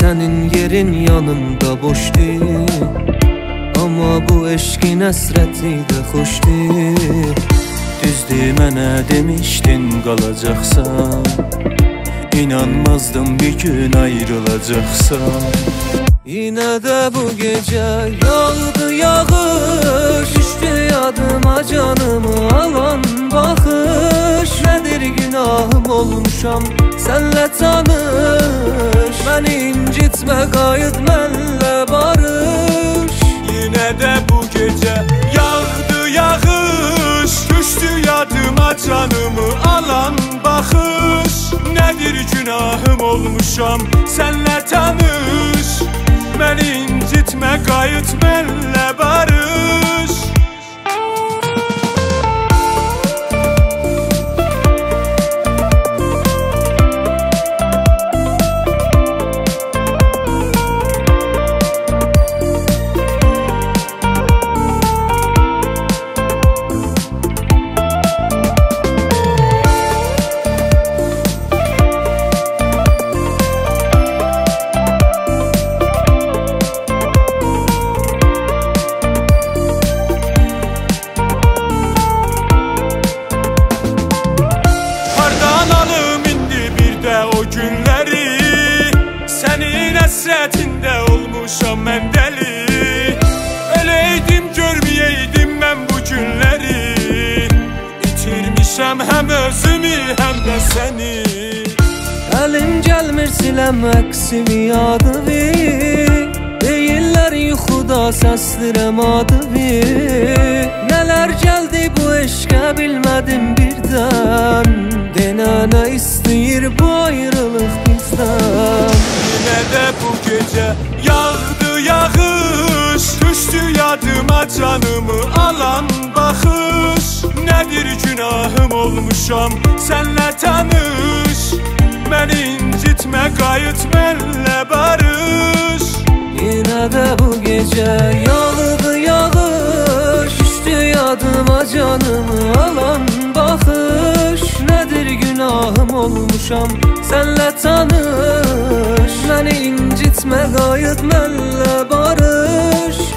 Senin yerin yanımda boşdur, ama bu eşkin əsrəti də xoşdur. Düzdür, mənə demişdin qalacaqsan, İnanmazdım bir gün ayrılacaqsan. Yine de bu gece yağdı yağış, düştü yadıma canımı alan bakış. Nedir günahım olmuşam senle tanış, beni incitme qayıt mənlə barış. Yine de bu gece yağdı yağış, düştü yadıma canımı alan bakış. Nedir günahım olmuşam senle tanış, beni incitme qayıt mənlə barış. O günləri sənin həsrətində olmuşam mən dəli. Öləydim görməyəydim mən bu günləri, itirmişəm həm özümü həm də səni. Əlim gəlmir siləm əksimi adıvi, deyirlər yuxuda səslirəm adıvi. Nələr gəldi bu eşqə bilmədim birdən, denənə istəyir bu ayrılıq bizdən. Yine de bu gece yağdı yağış, düştü yadıma canımı alan bakış. Nedir günahım olmuşam senle tanış, beni incitme qayıt mənlə barış. Yine de bu gece yağdı yağış, düştü yadıma canımı alan bakış. Nedir günahım olmuşam senle tanış, beni incitme qayıt mənlə barış.